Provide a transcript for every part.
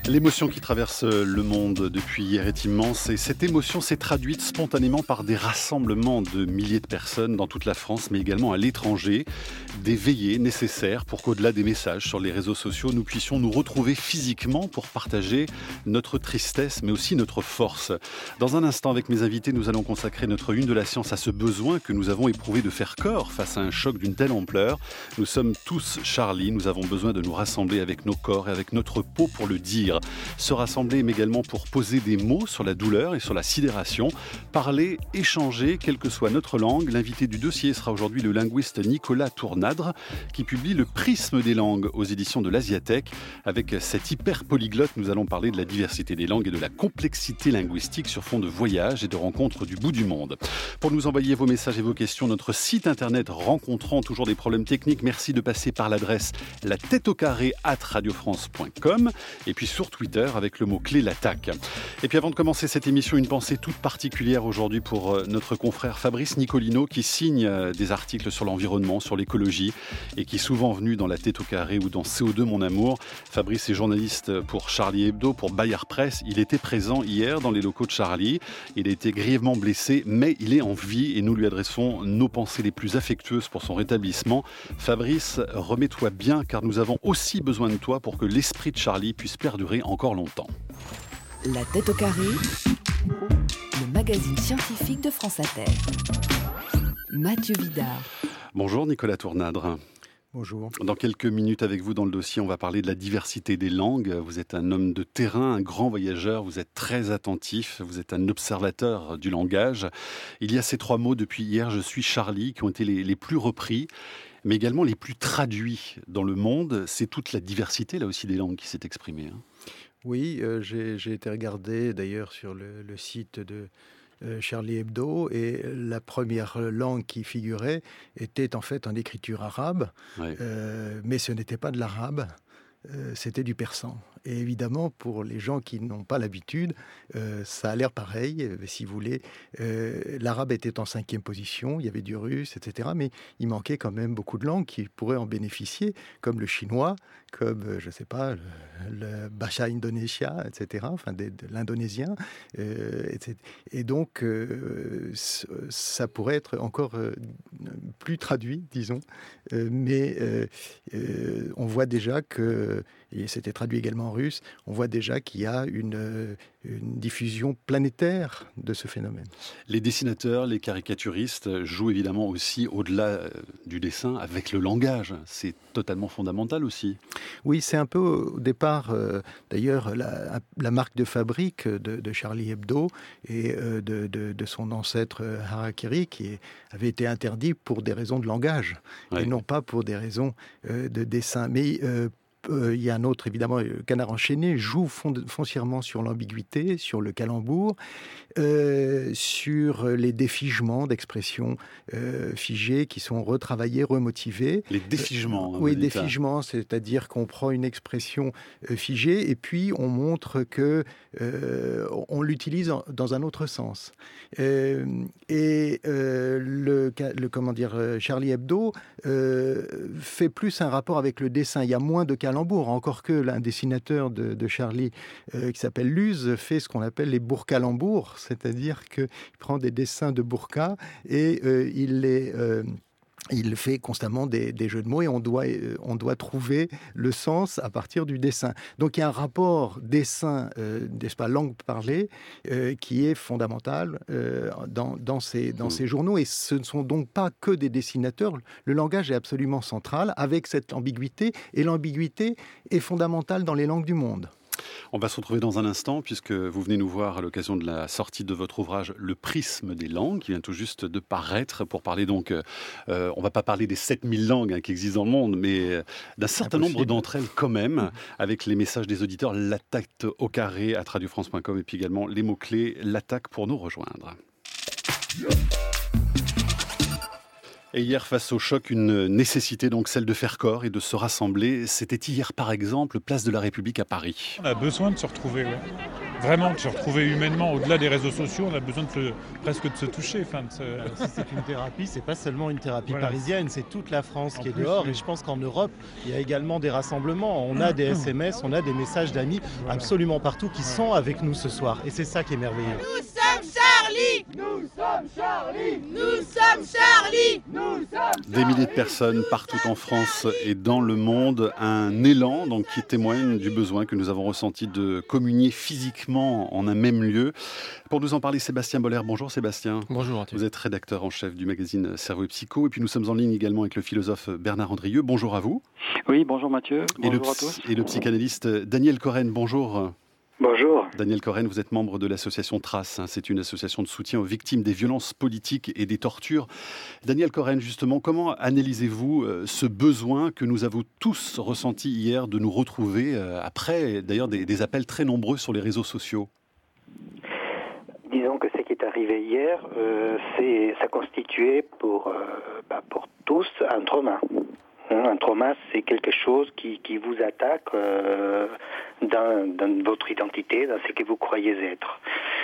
L'émotion qui traverse le monde depuis hier est immense et cette émotion s'est traduite spontanément par des rassemblements de milliers de personnes dans toute la France mais également à l'étranger. Des veillées nécessaires pour qu'au-delà des messages sur les réseaux sociaux, nous puissions nous retrouver physiquement pour partager notre tristesse mais aussi notre force. Dans un instant avec mes invités, nous allons consacrer notre une de la science à ce besoin que nous avons éprouvé de faire corps face à un choc d'une telle ampleur. Nous sommes tous Charlie, nous avons besoin de nous rassembler avec nos corps et avec notre peau pour le dire. Se rassembler mais également pour poser des mots sur la douleur et sur la sidération. Parler, échanger, quelle que soit notre langue. L'invité du dossier sera aujourd'hui le linguiste Nicolas Tournadre qui publie Le prisme des langues aux éditions de l'Asiathèque. Avec cette hyper polyglotte, nous allons parler de la diversité des langues et de la complexité linguistique sur fond de voyages et de rencontres du bout du monde. Pour nous envoyer vos messages et vos questions, notre site internet rencontrant toujours des problèmes techniques, merci de passer par l'adresse latêteaucarré@radiofrance.com et puis sur Twitter avec le mot-clé l'attaque. Et puis avant de commencer cette émission, une pensée toute particulière aujourd'hui pour notre confrère Fabrice Nicolino qui signe des articles sur l'environnement, sur l'écologie et qui est souvent venu dans La Tête au Carré ou dans CO2 Mon Amour. Fabrice est journaliste pour Charlie Hebdo, pour Bayard Presse. Il était présent hier dans les locaux de Charlie. Il a été grièvement blessé, mais il est en vie et nous lui adressons nos pensées les plus affectueuses pour son rétablissement. Fabrice, remets-toi bien car nous avons aussi besoin de toi pour que l'esprit de Charlie puisse perdurer encore longtemps. La Tête au Carré, le magazine scientifique de France Inter. Mathieu Vidard. Bonjour Nicolas Tournadre. Bonjour. Dans quelques minutes avec vous dans le dossier, on va parler de la diversité des langues. Vous êtes un homme de terrain, un grand voyageur, vous êtes très attentif, vous êtes un observateur du langage. Il y a ces trois mots depuis hier, je suis Charlie, qui ont été les plus repris, mais également les plus traduits dans le monde. C'est toute la diversité là aussi des langues qui s'est exprimée. Oui, j'ai été regarder d'ailleurs sur le site de Charlie Hebdo et la première langue qui figurait était en fait en écriture arabe, Ouais. Mais ce n'était pas de l'arabe, c'était du persan. Et évidemment, pour les gens qui n'ont pas l'habitude, ça a l'air pareil, si vous voulez. L'arabe était en 5e position, il y avait du russe, etc. Mais il manquait quand même beaucoup de langues qui pourraient en bénéficier, comme le chinois, comme, je ne sais pas, le Bahasa Indonesia, etc., enfin de l'indonésien. Etc. Et donc, ça pourrait être encore plus traduit, disons. Mais on voit déjà que, et c'était traduit également en russe, on voit déjà qu'il y a une diffusion planétaire de ce phénomène. Les dessinateurs, les caricaturistes jouent évidemment aussi au-delà du dessin avec le langage. C'est totalement fondamental aussi. Oui, c'est un peu au départ, d'ailleurs, la marque de fabrique de Charlie Hebdo et de son ancêtre Harakiri qui avait été interdit pour des raisons de langage et non pas pour des raisons de dessin. Mais il y a un autre, évidemment, Canard enchaîné joue foncièrement sur l'ambiguïté, sur le calembour, sur les défigements d'expressions figées qui sont retravaillées, remotivées. Les défigements. Oui, défigements, c'est-à-dire qu'on prend une expression figée et puis on montre que on l'utilise dans un autre sens. Charlie Hebdo fait plus un rapport avec le dessin. Il y a moins de calembours, encore que l'un dessinateur de Charlie qui s'appelle Luz fait ce qu'on appelle les bourcalembours, c'est-à-dire qu'il prend des dessins de burqa et il fait constamment des jeux de mots et on doit trouver le sens à partir du dessin. Donc il y a un rapport dessin, n'est-ce pas, langue parlée, qui est fondamental dans ces journaux. Et ce ne sont donc pas que des dessinateurs. Le langage est absolument central avec cette ambiguïté. Et l'ambiguïté est fondamentale dans les langues du monde. On va se retrouver dans un instant puisque vous venez nous voir à l'occasion de la sortie de votre ouvrage Le prisme des langues qui vient tout juste de paraître pour parler donc, on va pas parler des 7000 langues qui existent dans le monde, mais d'un certain nombre d'entre elles quand même, avec les messages des auditeurs, l'attaque au carré à radiofrance.com et puis également les mots-clés, l'attaque pour nous rejoindre. Et hier, face au choc, une nécessité, donc celle de faire corps et de se rassembler. C'était hier, par exemple, place de la République à Paris. On a besoin de se retrouver, ouais. Vraiment, de se retrouver humainement. Au-delà des réseaux sociaux, on a besoin presque de se toucher. Si c'est une thérapie, c'est pas seulement une thérapie parisienne, c'est toute la France qui est plus, dehors. oui. Et je pense qu'en Europe, il y a également des rassemblements. On a des SMS, on a des messages d'amis absolument partout qui sont avec nous ce soir. Et c'est ça qui est merveilleux. Nous sommes Charlie! Nous sommes Charlie! Nous sommes Charlie! Nous sommes Des milliers de personnes partout en France et dans le monde. Un élan donc, qui témoigne du besoin que nous avons ressenti de communier physiquement en un même lieu. Pour nous en parler, Sébastien Boller. Bonjour Sébastien. Bonjour Mathieu. Vous êtes rédacteur en chef du magazine Cerveau et Psycho. Et puis nous sommes en ligne également avec le philosophe Bernard Andrieux. Bonjour à vous. Oui, bonjour Mathieu. Bonjour à tous. Et le psychanalyste Daniel Coren. Bonjour. Bonjour. Daniel Coren, vous êtes membre de l'association Trace. C'est une association de soutien aux victimes des violences politiques et des tortures. Daniel Coren, justement, comment analysez-vous ce besoin que nous avons tous ressenti hier de nous retrouver après, d'ailleurs, des appels très nombreux sur les réseaux sociaux? Disons que ce qui est arrivé hier, ça constituait pour tous un trauma. Un trauma, c'est quelque chose qui vous attaque dans votre identité, dans ce que vous croyez être.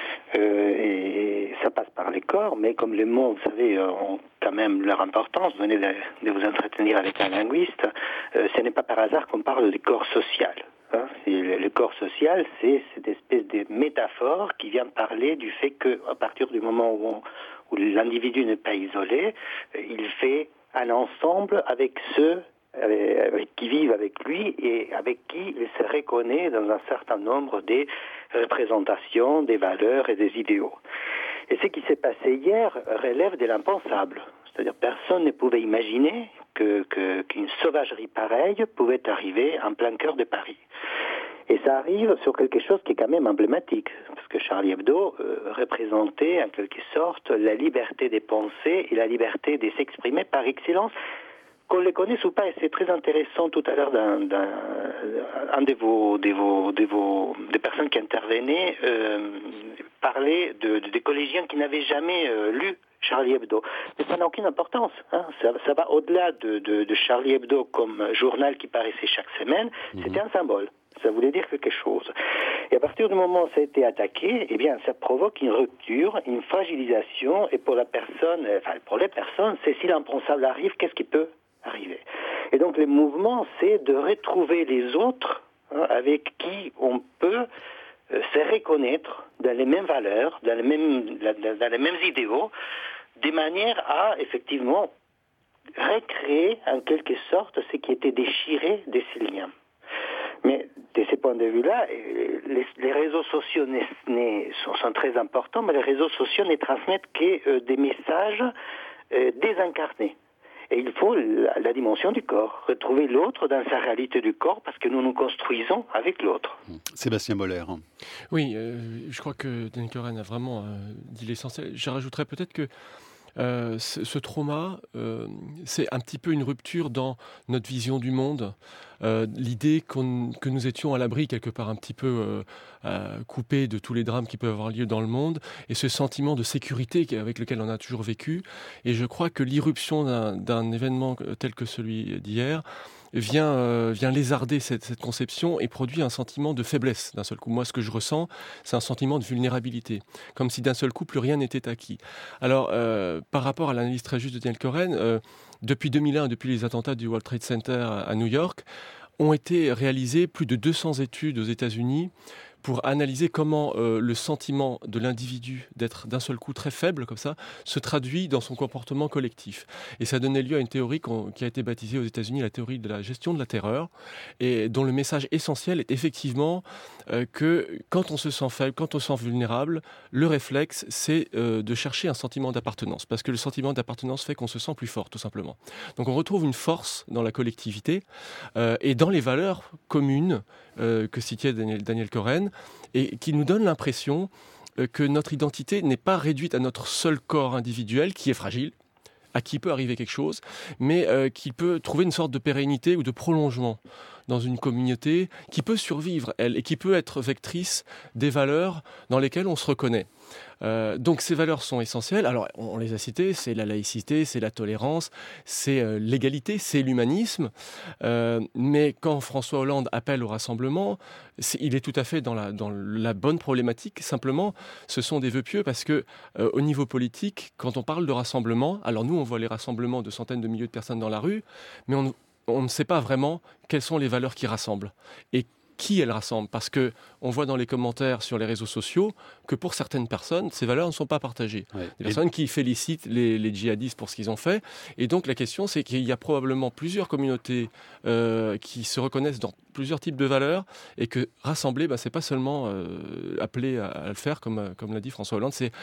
Et ça passe par les corps, mais comme les mots, vous savez, ont quand même leur importance, vous venez de vous entretenir avec un linguiste, ce n'est pas par hasard qu'on parle du corps social. Le corps social, c'est cette espèce de métaphore qui vient parler du fait qu'à partir du moment où l'individu n'est pas isolé, il fait un ensemble avec ceux qui vivent avec lui et avec qui il se reconnaît dans un certain nombre des représentations, des valeurs et des idéaux. Et ce qui s'est passé hier relève de l'impensable. C'est-à-dire personne ne pouvait imaginer qu'une sauvagerie pareille pouvait arriver en plein cœur de Paris. Et ça arrive sur quelque chose qui est quand même emblématique, parce que Charlie Hebdo représentait en quelque sorte la liberté des pensées et la liberté de s'exprimer par excellence, qu'on les connaisse ou pas. Et c'est très intéressant tout à l'heure un des personnes qui intervenaient parlait des collégiens qui n'avaient jamais lu Charlie Hebdo. Mais ça n'a aucune importance. Ça va au-delà de Charlie Hebdo comme journal qui paraissait chaque semaine. C'était un symbole. Ça voulait dire quelque chose. Et à partir du moment où ça a été attaqué, eh bien, ça provoque une rupture, une fragilisation. Et pour les personnes, c'est si l'impensable arrive, qu'est-ce qui peut arriver? Et donc, les mouvements, c'est de retrouver les autres avec qui on peut se reconnaître dans les mêmes valeurs, dans les mêmes idéaux, de manière à, effectivement, recréer en quelque sorte ce qui était déchiré de ces liens. Mais de ce point de vue-là, les réseaux sociaux sont très importants, mais les réseaux sociaux ne transmettent que des messages désincarnés. Et il faut la dimension du corps, retrouver l'autre dans sa réalité du corps, parce que nous nous construisons avec l'autre. Sébastien Boller. Oui, je crois que Daniel Coren a vraiment dit l'essentiel. Je rajouterais peut-être que ce trauma, c'est un petit peu une rupture dans notre vision du monde. L'idée que nous étions à l'abri quelque part un petit peu coupés de tous les drames qui peuvent avoir lieu dans le monde, et ce sentiment de sécurité avec lequel on a toujours vécu. Et je crois que l'irruption d'un événement tel que celui d'hier vient lézarder cette conception et produit un sentiment de faiblesse d'un seul coup. Moi, ce que je ressens, c'est un sentiment de vulnérabilité, comme si d'un seul coup, plus rien n'était acquis. Alors, par rapport à l'analyse très juste de Daniel Coren, depuis 2001, depuis les attentats du World Trade Center à New York, ont été réalisées plus de 200 études aux États-Unis pour analyser comment le sentiment de l'individu d'être d'un seul coup très faible comme ça se traduit dans son comportement collectif. Et ça donnait lieu à une théorie qui a été baptisée aux États-Unis la théorie de la gestion de la terreur, et dont le message essentiel est effectivement que quand on se sent faible, quand on se sent vulnérable, le réflexe c'est de chercher un sentiment d'appartenance, parce que le sentiment d'appartenance fait qu'on se sent plus fort tout simplement. Donc on retrouve une force dans la collectivité et dans les valeurs communes que citait Daniel Coren, et qui nous donne l'impression que notre identité n'est pas réduite à notre seul corps individuel qui est fragile, à qui peut arriver quelque chose, mais qui peut trouver une sorte de pérennité ou de prolongement dans une communauté qui peut survivre, elle, et qui peut être vectrice des valeurs dans lesquelles on se reconnaît. Donc ces valeurs sont essentielles. Alors on les a citées, c'est la laïcité, c'est la tolérance, c'est l'égalité, c'est l'humanisme. Mais quand François Hollande appelle au rassemblement, il est tout à fait dans la bonne problématique. Simplement, ce sont des vœux pieux parce que au niveau politique, quand on parle de rassemblement, alors nous on voit les rassemblements de centaines de milliers de personnes dans la rue, mais on ne sait pas vraiment quelles sont les valeurs qui rassemblent et qui elles rassemblent, parce qu'on voit dans les commentaires sur les réseaux sociaux que pour certaines personnes, ces valeurs ne sont pas partagées. Ouais. Des personnes qui félicitent les djihadistes pour ce qu'ils ont fait. Et donc la question, c'est qu'il y a probablement plusieurs communautés qui se reconnaissent dans plusieurs types de valeurs, et que rassembler, c'est pas seulement appeler à le faire, comme l'a dit François Hollande, c'est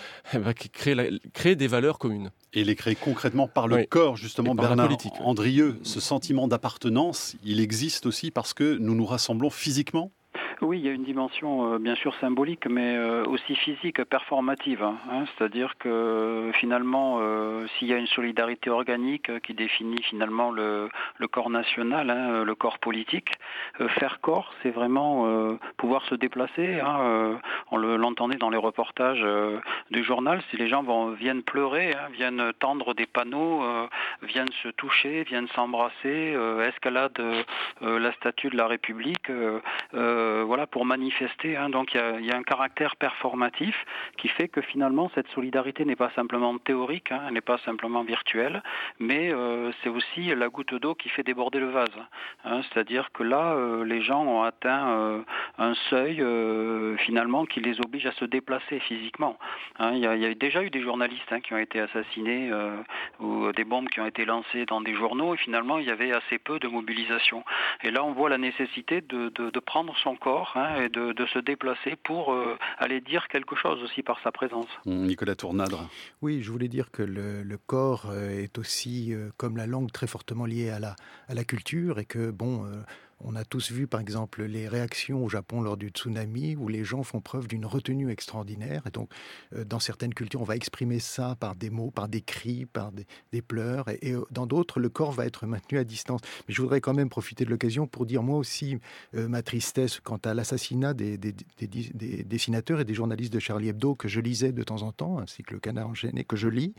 créer des valeurs communes. Et les créer concrètement par le corps, justement. Bernard Andrieux, ce sentiment d'appartenance, il existe aussi parce que nous nous rassemblons physiquement ? Oui, il y a une dimension bien sûr symbolique, mais aussi physique, performative. C'est-à-dire que finalement, s'il y a une solidarité organique qui définit finalement le corps national, le corps politique, faire corps, c'est vraiment pouvoir se déplacer. On l'entendait dans les reportages du journal, si les gens viennent pleurer, viennent tendre des panneaux, viennent se toucher, viennent s'embrasser, escaladent la statue de la République, voilà, pour manifester. Donc il y a un caractère performatif qui fait que finalement cette solidarité n'est pas simplement théorique, elle n'est pas simplement virtuelle, mais c'est aussi la goutte d'eau qui fait déborder le vase. C'est-à-dire que là, les gens ont atteint un seuil finalement qui les oblige à se déplacer physiquement. Il y a déjà eu des journalistes qui ont été assassinés ou des bombes qui ont été lancées dans des journaux, et finalement il y avait assez peu de mobilisation. Et là on voit la nécessité de prendre son corps et de se déplacer pour aller dire quelque chose aussi par sa présence. Nicolas Tournadre. Oui, je voulais dire que le corps est aussi, comme la langue, très fortement lié à la culture, et que on a tous vu, par exemple, les réactions au Japon lors du tsunami, où les gens font preuve d'une retenue extraordinaire. Et donc, dans certaines cultures, on va exprimer ça par des mots, par des cris, par des pleurs. Et dans d'autres, le corps va être maintenu à distance. Mais je voudrais quand même profiter de l'occasion pour dire, moi aussi, ma tristesse quant à l'assassinat des dessinateurs et des journalistes de Charlie Hebdo, que je lisais de temps en temps, ainsi que Le Canard enchaîné, que je lis.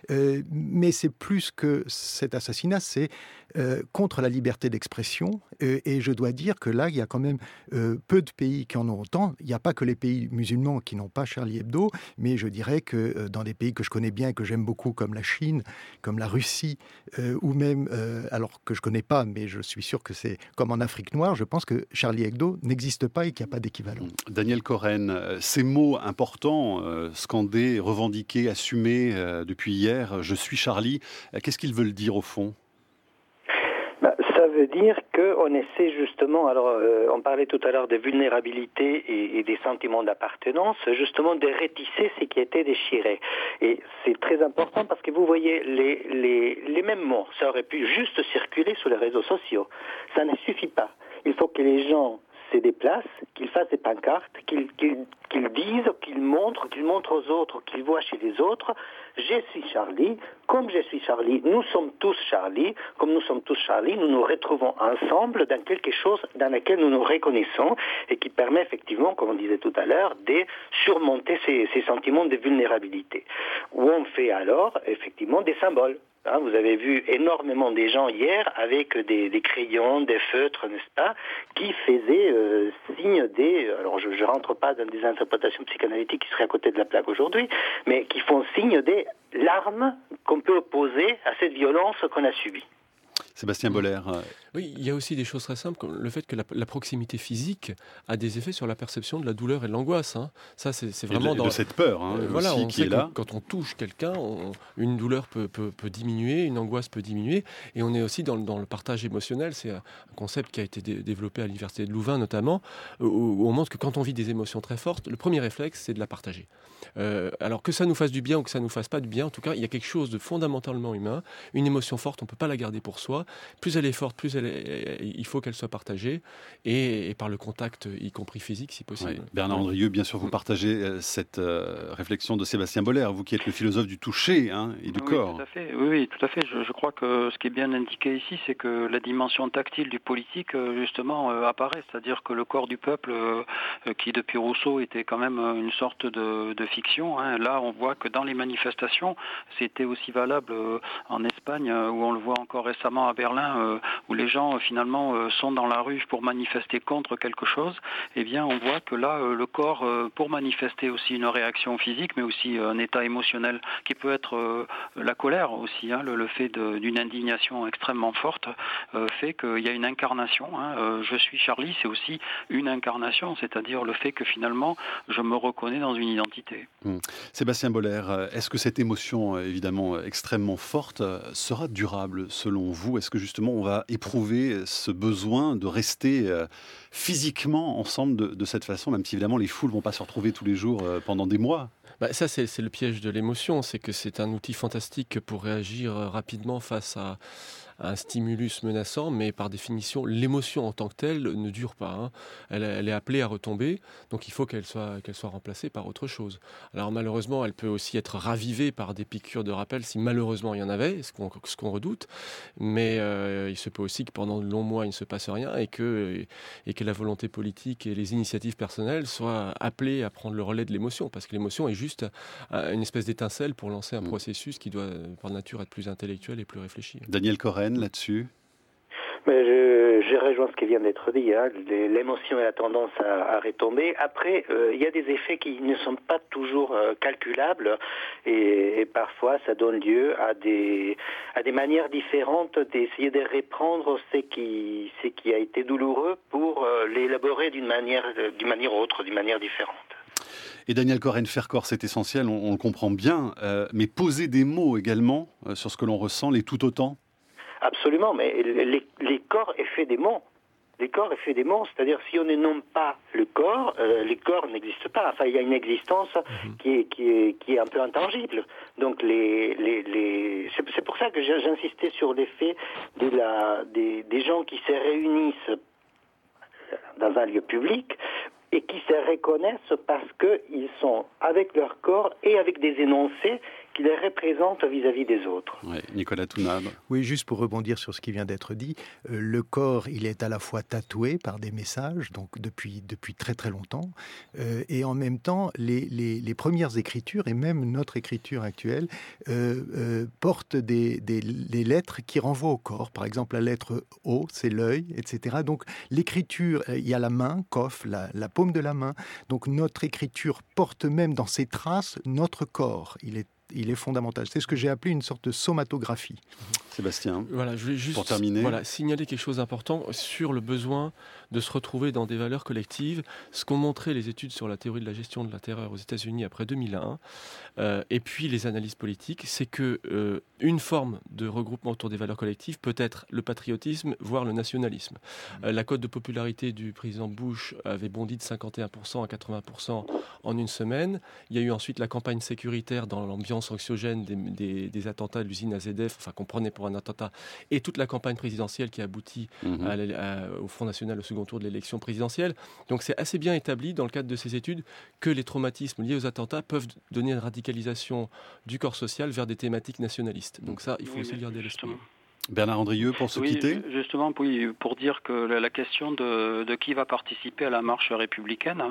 Mais c'est plus que cet assassinat, c'est contre la liberté d'expression. Et je dois dire que là, il y a quand même peu de pays qui en ont autant. Il n'y a pas que les pays musulmans qui n'ont pas Charlie Hebdo, mais je dirais que dans des pays que je connais bien et que j'aime beaucoup, comme la Chine, comme la Russie, ou même, alors que je ne connais pas, mais je suis sûr que c'est comme en Afrique noire, je pense que Charlie Hebdo n'existe pas et qu'il n'y a pas d'équivalent. Daniel Coren, ces mots importants, scandés, revendiqués, assumés depuis hier, « Je suis Charlie », qu'est-ce qu'ils veulent dire au fond ? Ça veut dire qu'on essaie justement, alors on parlait tout à l'heure de vulnérabilité et des sentiments d'appartenance, justement de rétisser ce qui était déchiré. Et c'est très important parce que vous voyez, les mêmes mots, ça aurait pu juste circuler sur les réseaux sociaux. Ça ne suffit pas. Il faut que les gens se déplacent, qu'ils fassent des pancartes, qu'ils disent, qu'ils montrent aux autres, qu'ils voient chez les autres, je suis Charlie, comme je suis Charlie, nous sommes tous Charlie, comme nous sommes tous Charlie, nous nous retrouvons ensemble dans quelque chose dans lequel nous nous reconnaissons et qui permet effectivement, comme on disait tout à l'heure, de surmonter ces sentiments de vulnérabilité. Où on fait alors effectivement des symboles. Vous avez vu énormément des gens hier avec des crayons, des feutres, n'est-ce pas, qui faisaient signe alors je ne rentre pas dans des interprétations psychanalytiques qui seraient à côté de la plaque aujourd'hui, mais qui font signe des larmes qu'on peut opposer à cette violence qu'on a subie. Sébastien Boller. Oui, il y a aussi des choses très simples, comme le fait que la proximité physique a des effets sur la perception de la douleur et de l'angoisse. Ça, c'est vraiment de cette peur voilà, aussi, on qui sait est là. Quand on touche quelqu'un, une douleur peut diminuer, une angoisse peut diminuer. Et on est aussi dans le partage émotionnel. C'est un concept qui a été développé à l'université de Louvain notamment, où on montre que quand on vit des émotions très fortes, le premier réflexe, c'est de la partager. Alors que ça nous fasse du bien ou que ça nous fasse pas du bien, en tout cas, il y a quelque chose de fondamentalement humain. Une émotion forte, on peut pas la garder pour soi. Plus elle est forte, plus il faut qu'elle soit partagée et par le contact, y compris physique, si possible. Oui. Bernard Andrieux, bien sûr, vous partagez cette réflexion de Sébastien Boller, vous qui êtes le philosophe du toucher et du corps. Tout à fait. Oui, tout à fait. Je crois que ce qui est bien indiqué ici, c'est que la dimension tactile du politique, justement, apparaît. C'est-à-dire que le corps du peuple, qui depuis Rousseau était quand même une sorte de fiction, là on voit que dans les manifestations, c'était aussi valable en Espagne, où on le voit encore récemment à Berlin, où les gens finalement sont dans la rue pour manifester contre quelque chose. Eh bien on voit que là, le corps, pour manifester aussi une réaction physique, mais aussi un état émotionnel qui peut être la colère aussi, le fait d'une indignation extrêmement forte, fait qu'il y a une incarnation. Je suis Charlie, c'est aussi une incarnation, c'est-à-dire le fait que finalement je me reconnais dans une identité. Sébastien Boller, est-ce que cette émotion évidemment extrêmement forte sera durable selon vous? Est-ce que justement on va éprouver ce besoin de rester physiquement ensemble de cette façon, même si évidemment les foules ne vont pas se retrouver tous les jours pendant des mois? Ça, c'est le piège de l'émotion, c'est que c'est un outil fantastique pour réagir rapidement face à un stimulus menaçant, mais par définition, l'émotion en tant que telle ne dure pas. Elle est appelée à retomber, donc il faut qu'elle soit remplacée par autre chose. Alors malheureusement, elle peut aussi être ravivée par des piqûres de rappel, si malheureusement il y en avait, ce qu'on redoute, mais il se peut aussi que pendant de longs mois, il ne se passe rien et que la volonté politique et les initiatives personnelles soient appelées à prendre le relais de l'émotion, parce que l'émotion est juste une espèce d'étincelle pour lancer un processus qui doit, par nature, être plus intellectuel et plus réfléchi. Daniel Coren, là-dessus? Mais je rejoins ce qui vient d'être dit. L'émotion a tendance à retomber. Après, il y a des effets qui ne sont pas toujours calculables et parfois ça donne lieu à des manières différentes d'essayer de reprendre ce qui a été douloureux pour l'élaborer d'une manière autre, d'une manière différente. Et Daniel Coren, faire corps, c'est essentiel, on le comprend bien, mais poser des mots également sur ce que l'on ressent, les tout autant? Absolument, mais les corps est fait des mots. Les corps est fait des mots, c'est-à-dire si on ne nomme pas le corps, les corps n'existent pas. Enfin, il y a une existence qui est un peu intangible. Donc c'est pour ça que j'insistais sur l'effet des gens qui se réunissent dans un lieu public et qui se reconnaissent parce qu'ils sont avec leur corps et avec des énoncés qui les représentent vis-à-vis des autres. Oui, Nicolas Tounade. Oui, juste pour rebondir sur ce qui vient d'être dit, le corps, il est à la fois tatoué par des messages, donc depuis très très longtemps, et en même temps, les premières écritures, et même notre écriture actuelle, portent des lettres qui renvoient au corps. Par exemple, la lettre O, c'est l'œil, etc. Donc l'écriture, il y a la main, Kof, la paume de la main. Donc notre écriture porte même dans ses traces notre corps. Il est fondamental. C'est ce que j'ai appelé une sorte de somatographie. Sébastien, voilà, je voulais juste pour terminer, signaler quelque chose d'important sur le besoin de se retrouver dans des valeurs collectives. Ce qu'ont montré les études sur la théorie de la gestion de la terreur aux États-Unis après 2001, et puis les analyses politiques, c'est que une forme de regroupement autour des valeurs collectives peut être le patriotisme, voire le nationalisme. La cote de popularité du président Bush avait bondi de 51% à 80% en une semaine. Il y a eu ensuite la campagne sécuritaire dans l'ambiance anxiogène des attentats de l'usine AZF, qu'on prenait pour un attentat, et toute la campagne présidentielle qui a abouti au Front National au second tour de l'élection présidentielle. Donc c'est assez bien établi dans le cadre de ces études que les traumatismes liés aux attentats peuvent donner une radicalisation du corps social vers des thématiques nationalistes. Donc ça, il faut aussi le garder à l'esprit. Bernard Andrieux, pour se quitter. Justement, pour dire que la question de qui va participer à la marche républicaine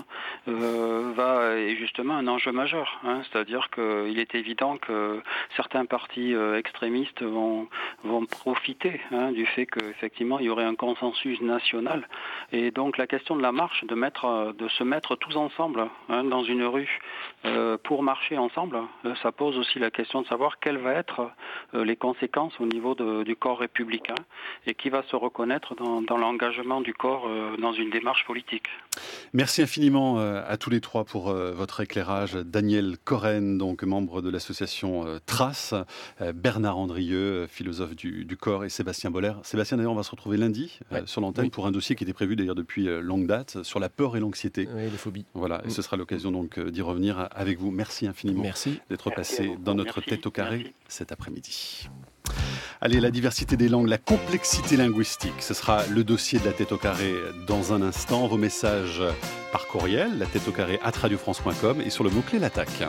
est justement un enjeu majeur. C'est-à-dire qu'il est évident que certains partis extrémistes vont profiter du fait qu'effectivement il y aurait un consensus national. Et donc la question de la marche, de se mettre tous ensemble dans une rue pour marcher ensemble, ça pose aussi la question de savoir quelles vont être les conséquences au niveau du corps républicain et qui va se reconnaître dans l'engagement du corps dans une démarche politique. Merci infiniment à tous les trois pour votre éclairage. Daniel Coren, donc membre de l'association Trace, Bernard Andrieux, philosophe du corps, et Sébastien Boller. Sébastien, d'ailleurs, on va se retrouver lundi sur l'antenne pour un dossier qui était prévu d'ailleurs depuis longue date sur la peur et l'anxiété. Oui, les phobies. Voilà, et ce sera l'occasion donc d'y revenir avec vous. Merci infiniment d'être passé dans notre tête au carré cet après-midi. Allez, la diversité des langues, la complexité linguistique, ce sera le dossier de la tête au carré dans un instant. Vos messages par courriel, la tête au carré @radiofrance.com et sur le mot-clé l'attaque.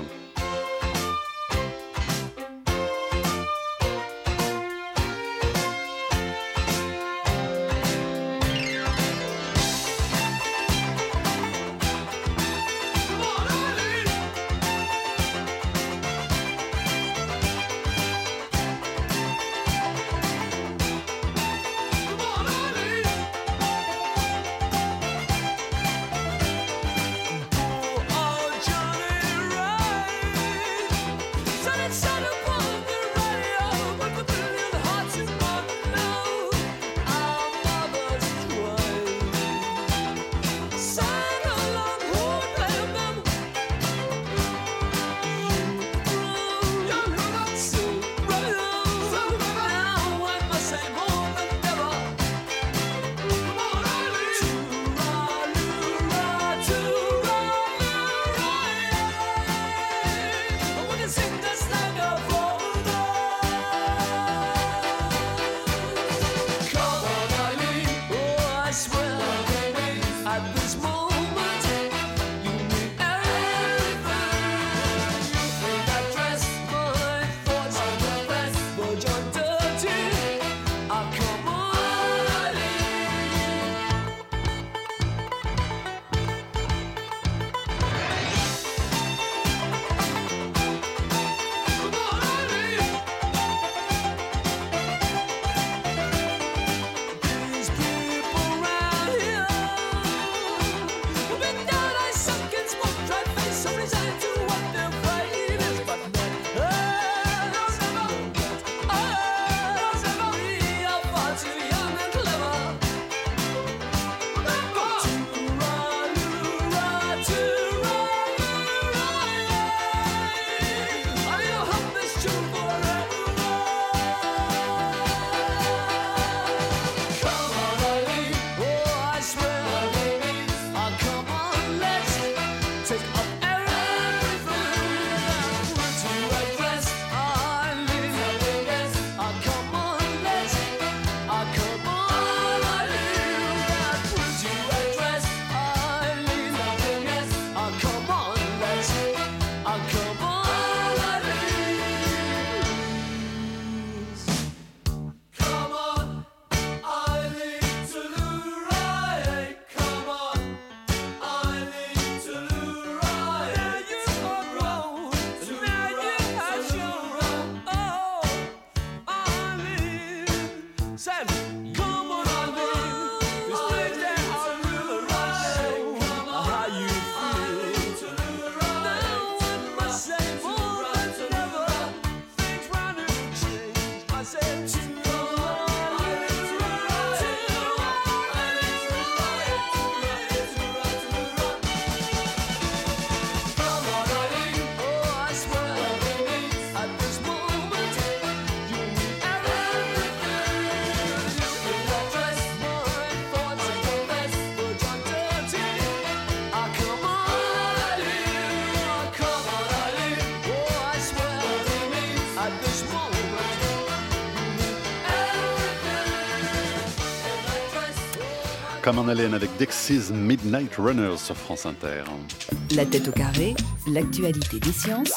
Come on Hélène avec Dexys Midnight Runners sur France Inter. La tête au carré, l'actualité des sciences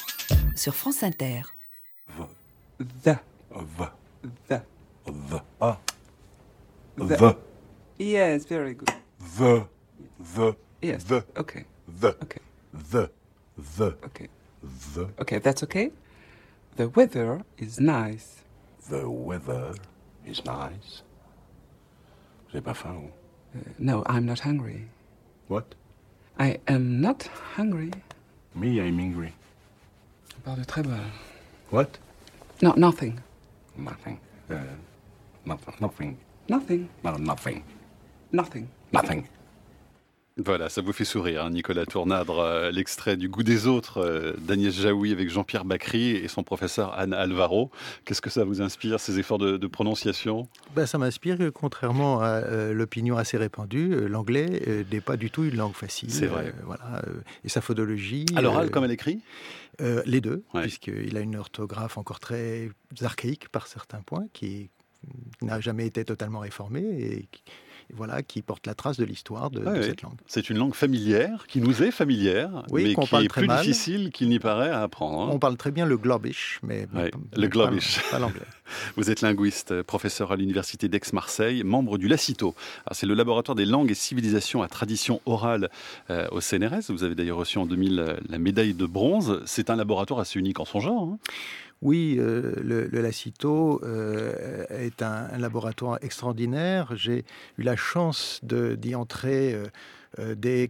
sur France Inter. Yes, very good. Yes. Okay. Okay. Okay. Okay, that's okay. The weather is nice. The weather is nice. Vous n'avez pas faim ou? No, I'm not hungry. What? I am not hungry. Me, I'm hungry. Parle très bas. What? No, nothing. Nothing. Nothing. Nothing. No, nothing. Nothing. Nothing. Voilà, ça vous fait sourire, hein, Nicolas Tournadre, l'extrait du Goût des autres d'Agnès Jaoui avec Jean-Pierre Bacry et son professeur Anne Alvaro. Qu'est-ce que ça vous inspire, ces efforts de prononciation ? Ça m'inspire que, contrairement à l'opinion assez répandue, l'anglais n'est pas du tout une langue facile. C'est vrai. Et sa phonologie... À l'oral comme à l'écrit ? Les deux, Ouais. puisqu'il a une orthographe encore très archaïque par certains points, qui n'a jamais été totalement réformée et qui porte la trace de l'histoire de cette langue. C'est une langue familière, qui nous est familière, mais qu'on qui parle est très plus mal. difficile qu'il n'y paraît à apprendre. On parle très bien le globish, mais le globish. Pas l'anglais. Vous êtes linguiste, professeur à l'université d'Aix-Marseille, membre du LACITO. Alors, c'est le laboratoire des langues et civilisations à tradition orale au CNRS. Vous avez d'ailleurs reçu en 2000 la médaille de bronze. C'est un laboratoire assez unique en son genre. Hein. Oui, le LACITO est un laboratoire extraordinaire. J'ai eu la chance d'y entrer dès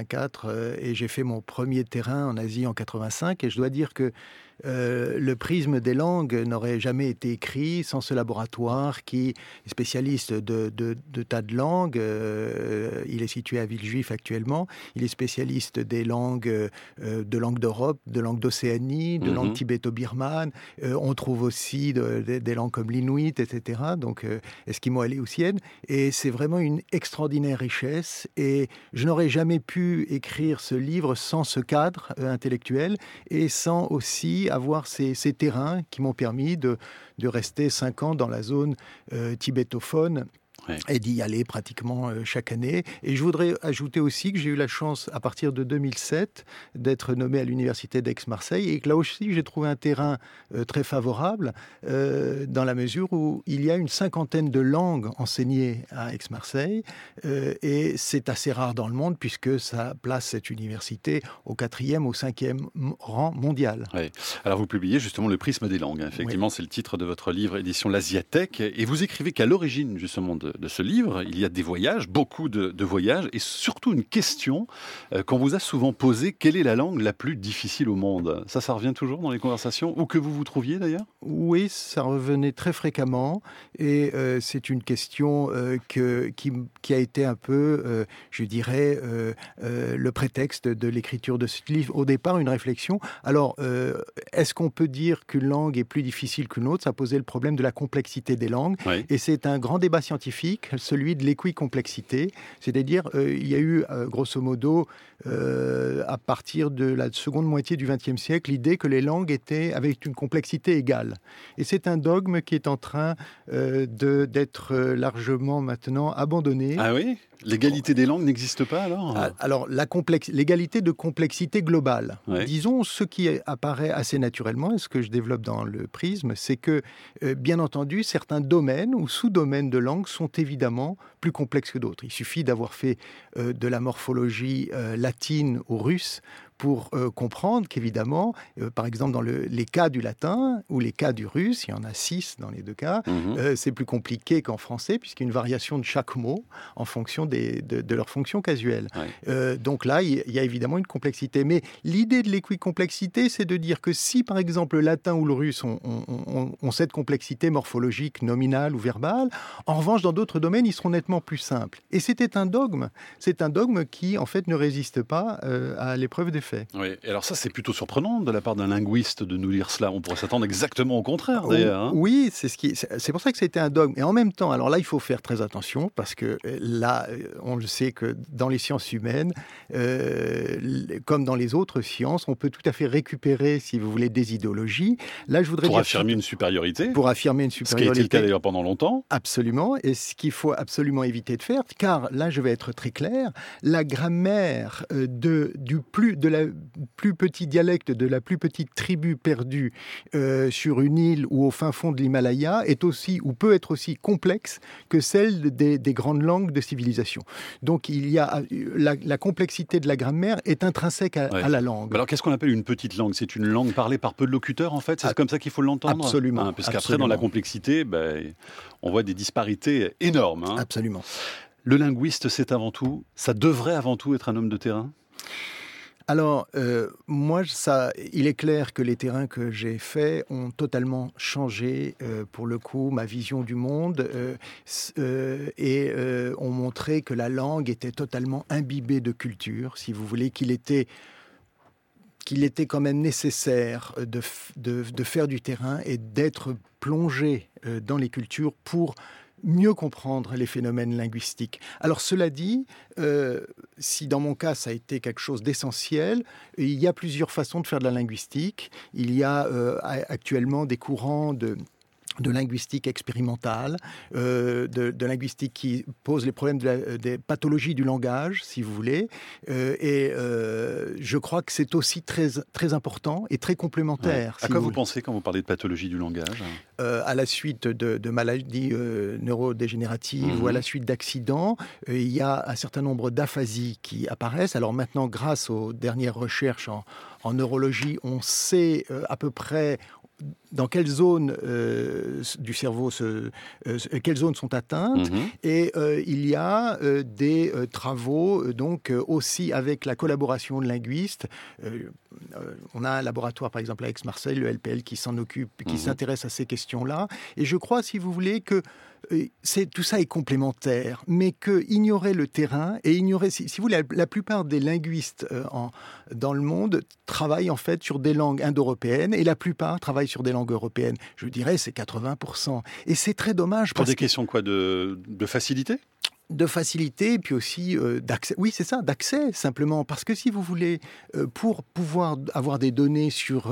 84 et j'ai fait mon premier terrain en Asie en 85. Et je dois dire que le prisme des langues n'aurait jamais été écrit sans ce laboratoire qui est spécialiste de tas de langues. Il est situé à Villejuif actuellement. Il est spécialiste des langues d'Europe, de langues d'Océanie, de langues tibéto-birmanes. On trouve aussi des langues comme l'inouï, etc. Donc esquimau-aléoutienne. Et c'est vraiment une extraordinaire richesse. Et je n'aurais jamais pu écrire ce livre sans ce cadre intellectuel et sans aussi avoir ces terrains qui m'ont permis de rester 5 ans dans la zone tibétophone. Ouais. Et d'y aller pratiquement chaque année. Et je voudrais ajouter aussi que j'ai eu la chance, à partir de 2007, d'être nommé à l'université d'Aix-Marseille et que là aussi, j'ai trouvé un terrain très favorable dans la mesure où il y a une 50aine de langues enseignées à Aix-Marseille et c'est assez rare dans le monde puisque ça place cette université au 4e, au 5e rang mondial. Ouais. Alors, vous publiez justement Le prisme des langues. Effectivement, c'est le titre de votre livre, édition L'Asiathèque. Et vous écrivez qu'à l'origine, justement, de ce livre, il y a des voyages, beaucoup de voyages, et surtout une question qu'on vous a souvent posée, quelle est la langue la plus difficile au monde ? Ça revient toujours dans les conversations, où que vous vous trouviez d'ailleurs ? Oui, ça revenait très fréquemment, et c'est une question qui a été un peu, je dirais, le prétexte de l'écriture de ce livre. Au départ, une réflexion. Alors, est-ce qu'on peut dire qu'une langue est plus difficile qu'une autre ? Ça posait le problème de la complexité des langues, et c'est un grand débat scientifique, celui de l'équicomplexité, c'est-à-dire il y a eu grosso modo à partir de la seconde moitié du XXe siècle l'idée que les langues avaient une complexité égale. Et c'est un dogme qui est en train d'être largement maintenant abandonné. Ah oui ? L'égalité des langues n'existe pas alors ? Alors, l'égalité de complexité globale. Ouais. Disons, ce qui apparaît assez naturellement, et ce que je développe dans le prisme, c'est que, bien entendu, certains domaines ou sous-domaines de langue sont évidemment plus complexes que d'autres. Il suffit d'avoir fait de la morphologie latine ou russe pour comprendre qu'évidemment, par exemple, dans les cas du latin ou les cas du russe, il y en a 6 dans les deux cas, c'est plus compliqué qu'en français, puisqu'il y a une variation de chaque mot en fonction de leur fonction casuelle. Ouais. Donc là, il y a évidemment une complexité. Mais l'idée de l'équicomplexité, c'est de dire que si, par exemple, le latin ou le russe ont cette complexité morphologique, nominale ou verbale, en revanche, dans d'autres domaines, ils seront nettement plus simples. Et c'était un dogme. C'est un dogme qui, en fait, ne résiste pas à l'épreuve des faits. Oui, et alors ça, c'est plutôt surprenant de la part d'un linguiste de nous dire cela. On pourrait s'attendre exactement au contraire, d'ailleurs. Hein. Oui, c'est pour ça que c'était un dogme. Et en même temps, alors là, il faut faire très attention, parce que là, on le sait que dans les sciences humaines, comme dans les autres sciences, on peut tout à fait récupérer, si vous voulez, des idéologies. Là, je voudrais pour affirmer une supériorité. Pour affirmer une supériorité. Ce qui a été le cas d'ailleurs pendant longtemps. Absolument. Et ce qu'il faut absolument éviter de faire, car là, je vais être très clair, la grammaire de la plus petit dialecte, de la plus petite tribu perdue sur une île ou au fin fond de l'Himalaya est aussi, ou peut être aussi complexe que celle des grandes langues de civilisation. Donc il y a la complexité de la grammaire est intrinsèque à la langue. Alors qu'est-ce qu'on appelle une petite langue ? C'est une langue parlée par peu de locuteurs en fait ? C'est comme ça qu'il faut l'entendre ? Absolument. Puisqu'après dans la complexité, on voit des disparités énormes. Hein. Absolument. Le linguiste, c'est avant tout, ça devrait avant tout être un homme de terrain ? Alors, il est clair que les terrains que j'ai faits ont totalement changé, pour le coup, ma vision du monde, et ont montré que la langue était totalement imbibée de culture, si vous voulez, qu'il était quand même nécessaire de faire du terrain et d'être plongé dans les cultures pour mieux comprendre les phénomènes linguistiques. Alors cela dit, si dans mon cas ça a été quelque chose d'essentiel, il y a plusieurs façons de faire de la linguistique. Il y a actuellement des courants de linguistique expérimentale, de linguistique qui pose les problèmes des pathologies du langage, si vous voulez. Et je crois que c'est aussi très, très important et très complémentaire. À quoi vous pensez quand vous parlez de pathologie du langage ? À la suite de maladies neurodégénératives ou à la suite d'accidents, il y a un certain nombre d'aphasies qui apparaissent. Alors maintenant, grâce aux dernières recherches en neurologie, on sait à peu près dans quelles zones du cerveau quelles zones sont atteintes, et il y a des travaux donc aussi avec la collaboration de linguistes. On a un laboratoire par exemple à Aix-Marseille, le LPL, qui s'en occupe, qui s'intéresse à ces questions-là, et je crois, si vous voulez, que tout ça est complémentaire, mais que ignorer le terrain et ignorer, si vous voulez, la plupart des linguistes dans le monde travaillent en fait sur des langues indo-européennes, et la plupart travaillent sur des langues européennes. Je dirais c'est 80%. Et c'est très dommage. Pour des questions quoi, de facilité ? De facilité, et puis aussi d'accès. Oui, c'est ça, d'accès, simplement. Parce que si vous voulez, pour pouvoir avoir des données sur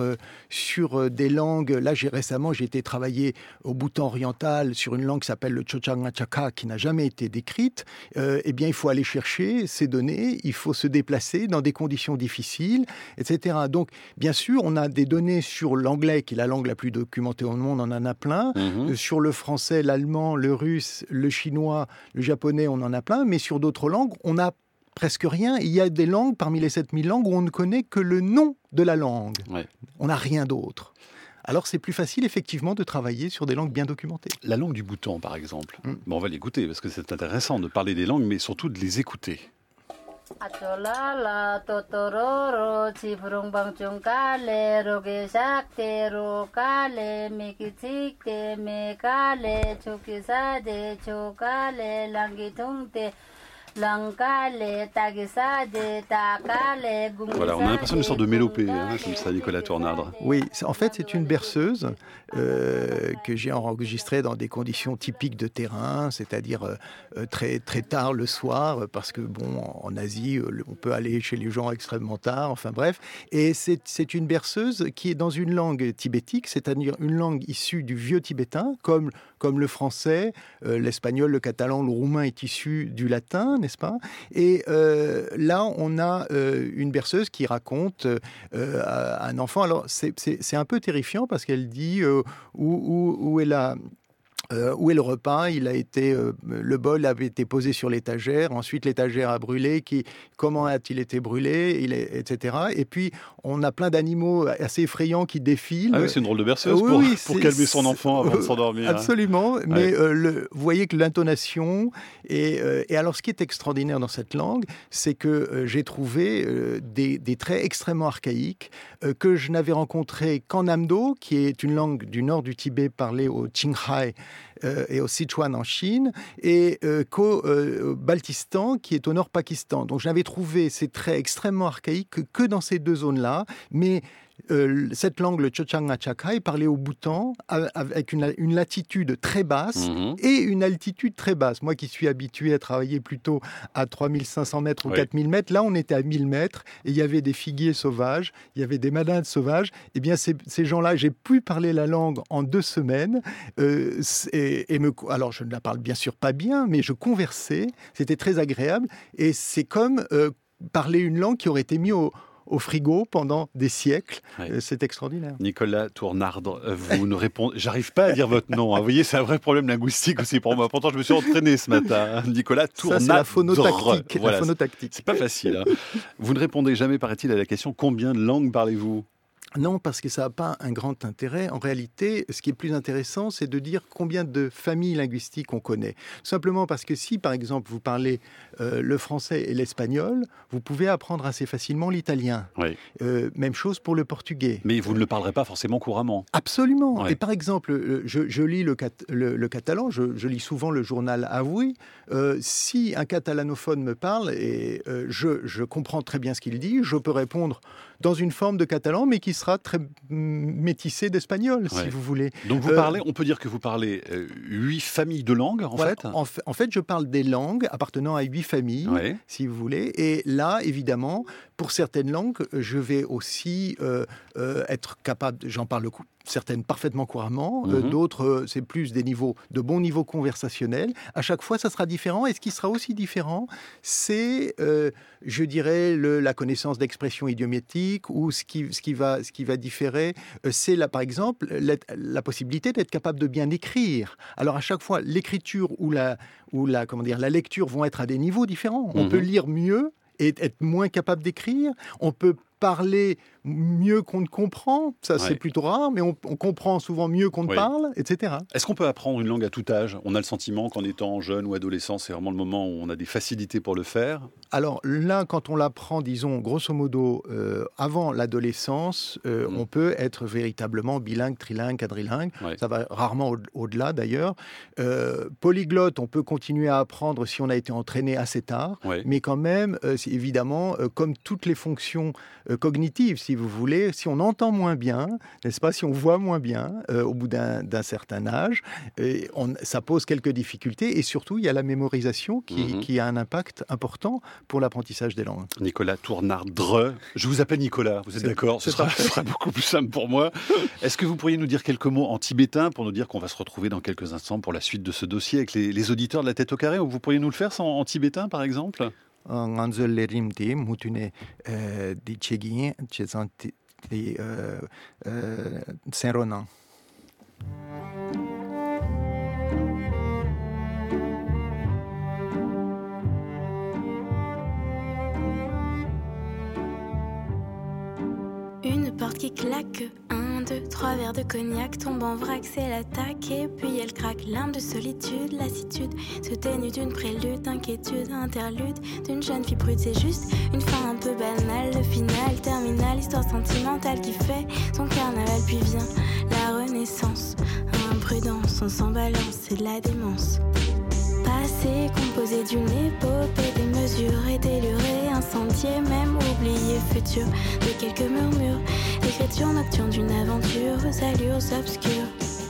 des langues, là, récemment, j'ai été travailler au Bhoutan oriental sur une langue qui s'appelle le Tsochang-Achaka, qui n'a jamais été décrite. Eh bien, il faut aller chercher ces données, il faut se déplacer dans des conditions difficiles, etc. Donc, bien sûr, on a des données sur l'anglais, qui est la langue la plus documentée au monde, on en a plein. Sur le français, l'allemand, le russe, le chinois, le japonais, on en a plein, mais sur d'autres langues, on n'a presque rien. Il y a des langues, parmi les 7000 langues, où on ne connaît que le nom de la langue. Ouais. On n'a rien d'autre. Alors c'est plus facile, effectivement, de travailler sur des langues bien documentées. La langue du Bhoutan, par exemple. Bon, on va l'écouter, parce que c'est intéressant de parler des langues, mais surtout de les écouter. Atolala totororo chibrung bangchung kale roge shakte ro kale mikitikte me kale chukisade chokale langitungte. Voilà, on a l'impression d'une sorte de mélopée, comme ça, Nicolas Tournadre. Oui, en fait, c'est une berceuse que j'ai enregistrée dans des conditions typiques de terrain, c'est-à-dire très, très tard le soir, parce que, bon, en Asie, on peut aller chez les gens extrêmement tard, enfin bref. Et c'est une berceuse qui est dans une langue tibétique, c'est-à-dire une langue issue du vieux tibétain, comme le français, l'espagnol, le catalan, le roumain est issu du latin, n'est-ce pas ? Et là, on a une berceuse qui raconte à un enfant. Alors, c'est un peu terrifiant parce qu'elle dit où est la... où est le repas ? Le bol avait été posé sur l'étagère, ensuite l'étagère a brûlé, comment a-t-il été brûlé, etc. Et puis on a plein d'animaux assez effrayants qui défilent. Ah oui, c'est une drôle de berceuse pour calmer son enfant avant de s'endormir. Absolument, mais vous voyez que l'intonation, et alors ce qui est extraordinaire dans cette langue, c'est que j'ai trouvé des traits extrêmement archaïques que je n'avais rencontrés qu'en Amdo, qui est une langue du nord du Tibet parlée au Qinghai et au Sichuan en Chine, et qu'au Baltistan, qui est au nord Pakistan. Donc je n'avais trouvé ces traits extrêmement archaïques que dans ces deux zones-là, mais cette langue, le Tsochang-Achaka, est parlée au Bhoutan avec une latitude très basse et une altitude très basse. Moi qui suis habitué à travailler plutôt à 3500 mètres ou 4000 mètres, là on était à 1000 mètres et il y avait des figuiers sauvages, il y avait des madindes sauvages. Eh bien ces gens-là, j'ai pu parler la langue en 2 semaines. Alors je ne la parle bien sûr pas bien, mais je conversais, c'était très agréable, et c'est comme parler une langue qui aurait été mise au frigo pendant des siècles. C'est extraordinaire. Nicolas Tournadre, vous ne répondez... J'arrive pas à dire votre nom. Vous voyez, c'est un vrai problème linguistique aussi pour moi. Pourtant, je me suis entraîné ce matin. Nicolas Tournadre. Ça, c'est la phonotactique. Voilà, la phonotactique. C'est pas facile. Vous ne répondez jamais, paraît-il, à la question « Combien de langues parlez-vous » ? Non, parce que ça n'a pas un grand intérêt. En réalité, ce qui est plus intéressant, c'est de dire combien de familles linguistiques on connaît. Tout simplement parce que si, par exemple, vous parlez le français et l'espagnol, vous pouvez apprendre assez facilement l'italien. Oui. Même chose pour le portugais. Mais vous ne le parlerez pas forcément couramment. Absolument. Ouais. Et par exemple, je lis le catalan, je lis souvent le journal Avui. Si un catalanophone me parle et je comprends très bien ce qu'il dit, je peux répondre dans une forme de catalan, mais qui sera très métissée d'espagnol, si vous voulez. Donc on peut dire que vous parlez 8 familles de langues, en fait. En fait, je parle des langues appartenant à 8 familles, si vous voulez. Et là, évidemment, pour certaines langues, je vais aussi être capable, j'en parle certaines parfaitement couramment, d'autres, c'est plus des niveaux, de bons niveaux conversationnels. À chaque fois, ça sera différent. Et ce qui sera aussi différent, c'est, je dirais, la connaissance d'expressions idiomatiques, ou ce qui va différer, c'est, par exemple, la possibilité d'être capable de bien écrire. Alors, à chaque fois, l'écriture ou la lecture vont être à des niveaux différents. On peut lire mieux et être moins capable d'écrire. On peut parler mieux qu'on ne comprend, ça c'est plutôt rare, mais on comprend souvent mieux qu'on ne parle, etc. Est-ce qu'on peut apprendre une langue à tout âge ? On a le sentiment qu'en étant jeune ou adolescent, c'est vraiment le moment où on a des facilités pour le faire. Alors là, quand on l'apprend, disons, grosso modo, avant l'adolescence, on peut être véritablement bilingue, trilingue, quadrilingue. Ça va rarement au-delà d'ailleurs. Polyglotte, on peut continuer à apprendre si on a été entraîné assez tard, mais quand même, c'est évidemment, comme toutes les fonctions cognitives, si vous voulez, si on entend moins bien, n'est-ce pas, si on voit moins bien au bout d'un certain âge, ça pose quelques difficultés, et surtout il y a la mémorisation qui a un impact important pour l'apprentissage des langues. Nicolas Tournard-Dreux, je vous appelle Nicolas, vous êtes d'accord ? Ce sera beaucoup plus simple pour moi. Est-ce que vous pourriez nous dire quelques mots en tibétain pour nous dire qu'on va se retrouver dans quelques instants pour la suite de ce dossier avec les auditeurs de la Tête au Carré, ou vous pourriez nous le faire en tibétain par exemple ? Nganzel lerimti mutune di chegin chezanti di Saint-Ronan. Une porte qui claque, 1, 2, 3 verres de cognac tombe en vrac, c'est l'attaque, et puis elle craque. Larme de solitude, lassitude, se dénue d'une prélude, d'inquiétude, interlude, d'une jeune fille prude. C'est juste une fin un peu banale, le final terminal, histoire sentimentale qui fait son carnaval. Puis vient la renaissance, imprudence, on s'en balance, c'est de la démence. Passé composé d'une épopée démesurée, délurée, incendiée, même oubliée, futur de quelques murmures, l'écriture nocturne d'une aventure aux allures obscures.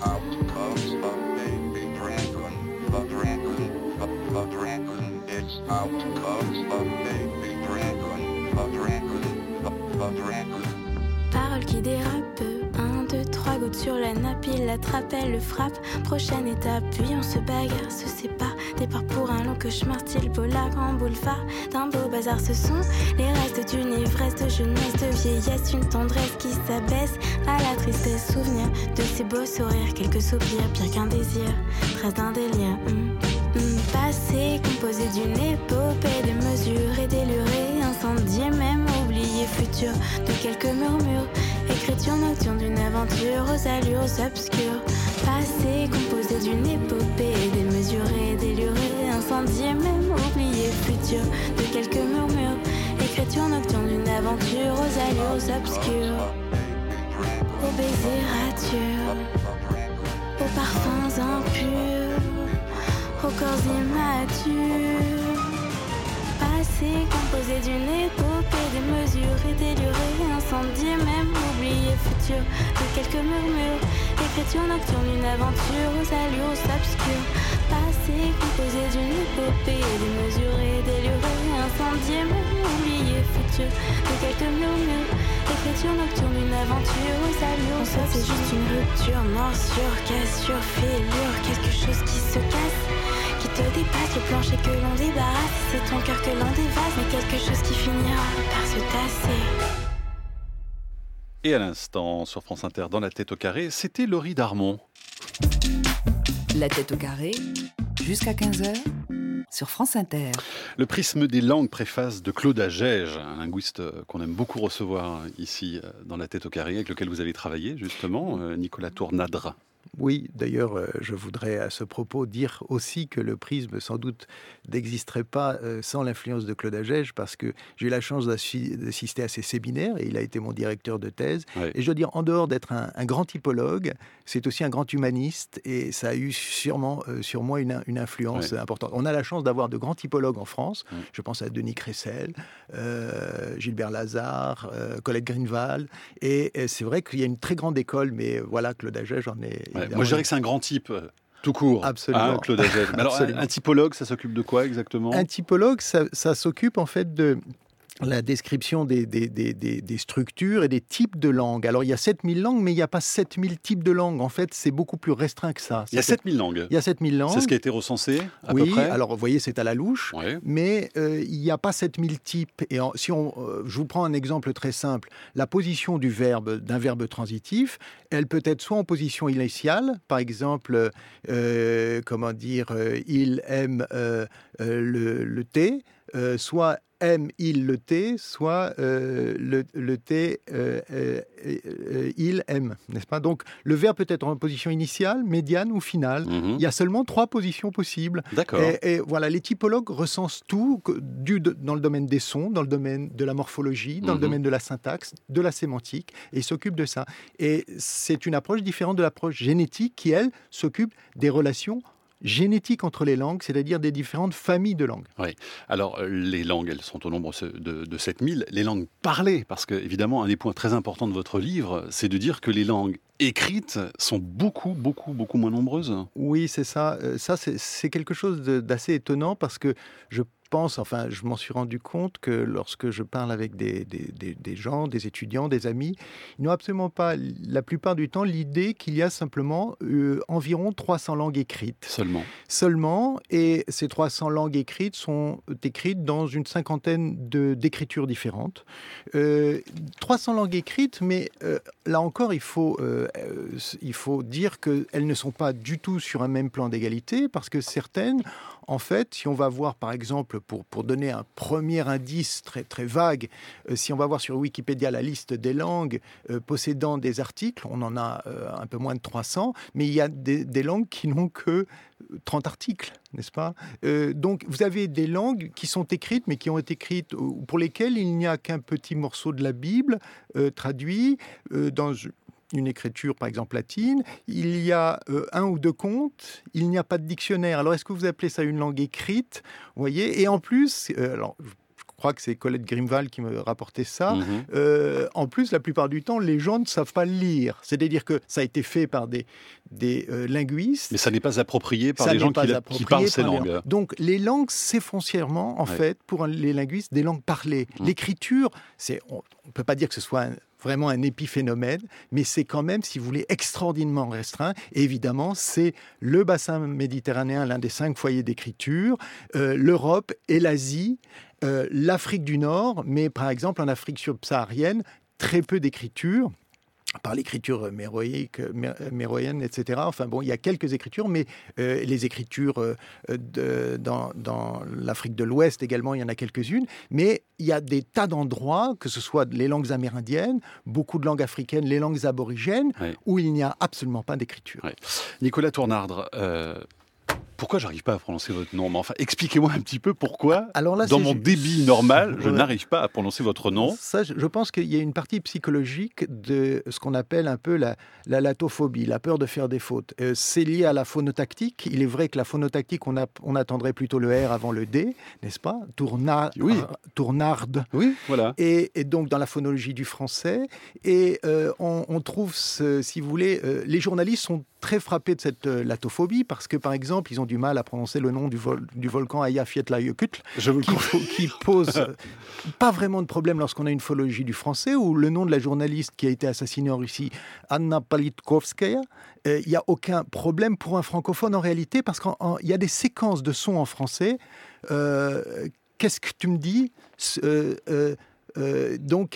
Paroles qui dérapent, 1, 2, 3 gouttes sur la nappe, il l'attrape, elle le frappe. Prochaine étape, puis on se bagarre, se sépare. Départ pour un long cauchemar, style polar en boulevard. D'un beau bazar, ce sont les restes d'une ivresse, de jeunesse, de vieillesse, une tendresse qui s'abaisse à la tristesse. Souvenir de ces beaux sourires, quelques soupirs, pire qu'un désir, trace d'un délire. Passé composé d'une épopée démesurée, délurée, incendiée, même oubliée, futur de quelques murmures, écriture nocturne d'une aventure aux allures obscures. Passé composé d'une épopée démesurée, délurée, incendiée, même oubliée, futur de quelques murmures, écriture nocturne d'une aventure aux allures obscures. Aux baisers ratures, aux parfums impurs, aux corps immatures. Passé composé d'une épopée démesurée, délurée, incendiée, même oubliée, futur de quelques murmures, écriture nocturne d'une aventure aux allures obscures. Passé composé d'une épopée démesurée, délurée, incendiée, même oubliée, futur de quelques murmures, écriture nocturne d'une aventure aux allures obscures. C'est juste une rupture, morsure, cassure, fêlure, quelque chose qui se casse, qui te dépasse, le plancher que l'on débarrasse, c'est ton cœur que l'on dévase, mais quelque chose qui finira par se tasser. Et à l'instant, sur France Inter, dans la Tête au Carré, c'était Laurie Darmon. La Tête au Carré, jusqu'à 15h, sur France Inter. Le prisme des langues, préface de Claude Agege, un linguiste qu'on aime beaucoup recevoir ici dans La Tête au Carré, avec lequel vous avez travaillé justement, Nicolas Tournadre. Oui, d'ailleurs, je voudrais à ce propos dire aussi que le prisme, sans doute, n'existerait pas sans l'influence de Claude Agege, parce que j'ai eu la chance d'assister à ses séminaires, et il a été mon directeur de thèse. Oui. Et je dois dire, en dehors d'être un grand typologue, c'est aussi un grand humaniste, et ça a eu sûrement sur moi une influence importante. On a la chance d'avoir de grands typologues en France. Je pense à Denis Cressel, Gilbert Lazare, Colette Greenwald, et c'est vrai qu'il y a une très grande école, mais voilà, Claude Agege en est... Moi, je dirais que c'est un grand type, tout court. Absolument. Claude Agege. Alors, un typologue, ça s'occupe de quoi exactement ? Un typologue, ça s'occupe en fait de la description des structures et des types de langues. Alors, il y a 7000 langues, mais il n'y a pas 7000 types de langues. En fait, c'est beaucoup plus restreint que ça. Il y a 7000 langues. Il y a 7000 langues. C'est ce qui a été recensé, à peu près. Oui, alors, vous voyez, c'est à la louche. Ouais. Mais il n'y a pas 7000 types. Et je vous prends un exemple très simple. La position d'un verbe transitif, elle peut être soit en position initiale, par exemple, il aime le thé, soit aime il le thé, soit le thé il aime, n'est-ce pas ? Donc le verbe peut être en position initiale, médiane ou finale. Il y a seulement 3 positions possibles. D'accord. Et voilà, les typologues recensent tout dans le domaine des sons, dans le domaine de la morphologie, dans le domaine de la syntaxe, de la sémantique, et ils s'occupent de ça. Et c'est une approche différente de l'approche génétique qui, elle, s'occupe des relations génétique entre les langues, c'est-à-dire des différentes familles de langues. Oui. Alors, les langues, elles sont au nombre de 7000. Les langues parlées, parce que, évidemment, un des points très importants de votre livre, c'est de dire que les langues écrites sont beaucoup moins nombreuses. Oui, c'est ça. Ça, c'est quelque chose d'assez étonnant, parce que je m'en suis rendu compte que lorsque je parle avec des gens, des étudiants, des amis, ils n'ont absolument pas, la plupart du temps, l'idée qu'il y a simplement environ 300 langues écrites. Seulement, et ces 300 langues écrites sont écrites dans une cinquantaine d'écritures différentes. 300 langues écrites, mais là encore, il faut dire qu'elles ne sont pas du tout sur un même plan d'égalité, parce que certaines, en fait, si on va voir par exemple, pour donner un premier indice très, très vague, si on va voir sur Wikipédia la liste des langues possédant des articles, on en a un peu moins de 300, mais il y a des langues qui n'ont que 30 articles, n'est-ce pas ? Donc vous avez des langues qui sont écrites, mais qui ont été écrites, pour lesquelles il n'y a qu'un petit morceau de la Bible traduit dans une écriture, par exemple, latine, il y a 1 ou 2 contes, il n'y a pas de dictionnaire. Alors, est-ce que vous appelez ça une langue écrite ? Vous voyez ? Et en plus, je crois que c'est Colette Greenwald qui me rapportait ça, en plus, la plupart du temps, les gens ne savent pas lire. C'est-à-dire que ça a été fait par des linguistes. Mais ça n'est pas approprié par les gens qui parlent ces langues. Donc, les langues, c'est foncièrement, en fait, pour les linguistes, des langues parlées. L'écriture, on ne peut pas dire que ce soit vraiment un épiphénomène, mais c'est quand même, si vous voulez, extraordinairement restreint. Et évidemment, c'est le bassin méditerranéen, l'un des 5 foyers d'écriture, l'Europe et l'Asie, l'Afrique du Nord, mais par exemple en Afrique subsaharienne, très peu d'écriture, par l'écriture méroïenne, etc. Enfin bon, il y a quelques écritures, mais les écritures dans l'Afrique de l'Ouest également, il y en a quelques-unes. Mais il y a des tas d'endroits, que ce soit les langues amérindiennes, beaucoup de langues africaines, les langues aborigènes, où il n'y a absolument pas d'écriture. Nicolas Tournadre, pourquoi j'arrive pas à prononcer votre nom ? Mais enfin, expliquez-moi un petit peu pourquoi, dans mon débit normal, je n'arrive pas à prononcer votre nom. Ça, je pense qu'il y a une partie psychologique de ce qu'on appelle un peu la latophobie, la peur de faire des fautes. C'est lié à la phonotactique. Il est vrai que la phonotactique, on attendrait plutôt le R avant le D, n'est-ce pas ? Tournarde. Oui, voilà. Et donc, dans la phonologie du français. Et on trouve, si vous voulez, les journalistes sont très frappés de cette latophobie, parce que, par exemple, ils ont du mal à prononcer le nom du volcan Eyjafjallajökull, qui pose pas vraiment de problème lorsqu'on a une phonologie du français, ou le nom de la journaliste qui a été assassinée en Russie, Anna Politkovskaya. Il n'y a aucun problème pour un francophone en réalité, parce qu'il y a des séquences de sons en français. Qu'est-ce que tu me dis ? Donc,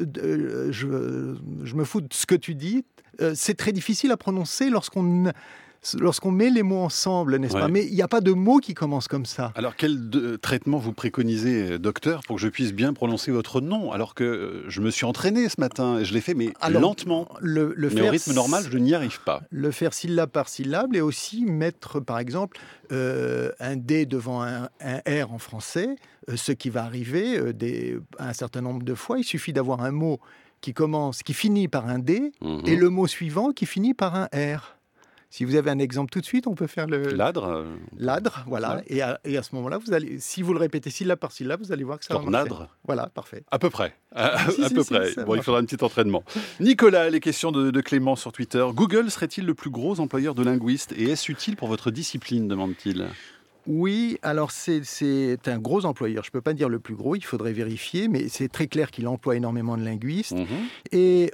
je me fous de ce que tu dis. C'est très difficile à prononcer lorsqu'on lorsqu'on met les mots ensemble, n'est-ce pas? Mais il n'y a pas de mots qui commencent comme ça. Alors, quel traitement vous préconisez, docteur, pour que je puisse bien prononcer votre nom? Alors que je me suis entraîné ce matin, et je l'ai fait, mais lentement. Mais au rythme normal, je n'y arrive pas. Le faire syllabe par syllabe, et aussi mettre, par exemple, un D devant un R en français, ce qui va arriver un certain nombre de fois. Il suffit d'avoir un mot qui finit par un D, et le mot suivant qui finit par un R. Si vous avez un exemple tout de suite, on peut faire le... Ladre. Ladre, voilà. Ouais. Et à ce moment-là, si vous le répétez syllabe par syllabe, vous allez voir que ça va marcher. Ladre. Voilà, parfait. À peu près. À peu près. Bon, il faudra un petit entraînement. Nicolas, les questions de Clément sur Twitter. Google serait-il le plus gros employeur de linguistes? Et est-ce utile pour votre discipline, demande-t-il? Oui, alors c'est un gros employeur. Je ne peux pas dire le plus gros, il faudrait vérifier, mais c'est très clair qu'il emploie énormément de linguistes. Et